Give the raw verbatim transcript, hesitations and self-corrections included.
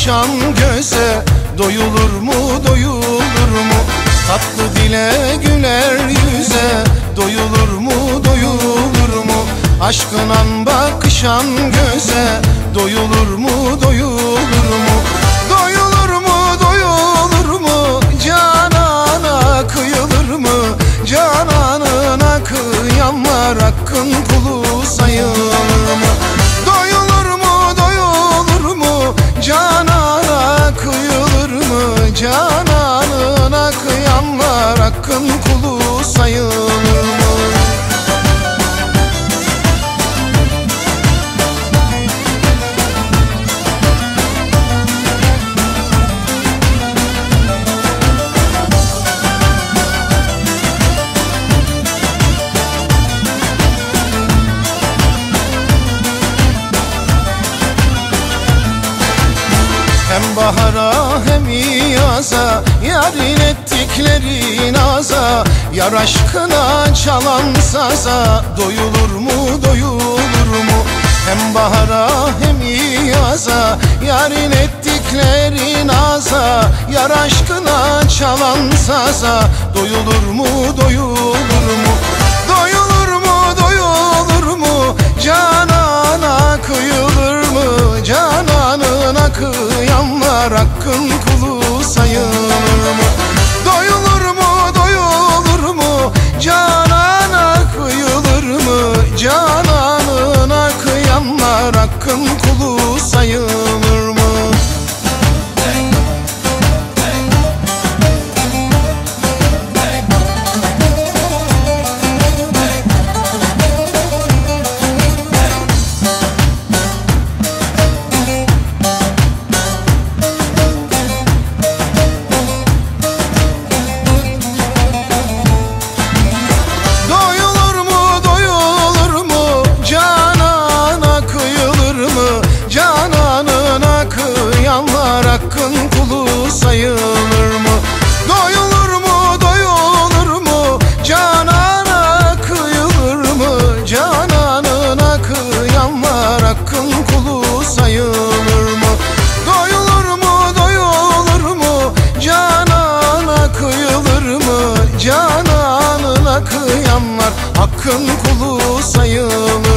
bakışan göze doyulur mu, doyulur mu? Tatlı dile, güler yüze doyulur mu, doyulur mu? Aşkınan bakışan göze doyulur mu, doyulur mu? Doyulur mu, doyulur mu? Canana kıyılır mı? Cananına kıyanlar hakkın kulu sayılır mı? Doyulur mu, doyulur mu? Canana kıyılır mı? Cananına kıyanlar hakkın kulu sayılır mı? Hem bahara hem yaza yarın ettikleri naza, yar aşkına çalan saza doyulur mu, doyulur mu? Hem bahara hem yaza yarın ettikleri naza, yar aşkına çalan saza doyulur mu, doyulur mu? Doyulur mu, doyulur mu? Canana kıyılır mı? Cananına kıyanlar hakkın kulu sayılır mı? Doyulur mu, doyulur mu? Canana kıyılır mı? Cananına kıyanlar hakkın kulu sayılır mı? Hakkın kulu sayılır mı? Doyulur mu, doyulur mu? Canana kıyılır mı? Cananına kıyanlar hakkın kulu sayılır mı? Doyulur mu, doyulur mu? Canana kıyılır mı? Cananına kıyanlar hakkın kulu sayılır mı?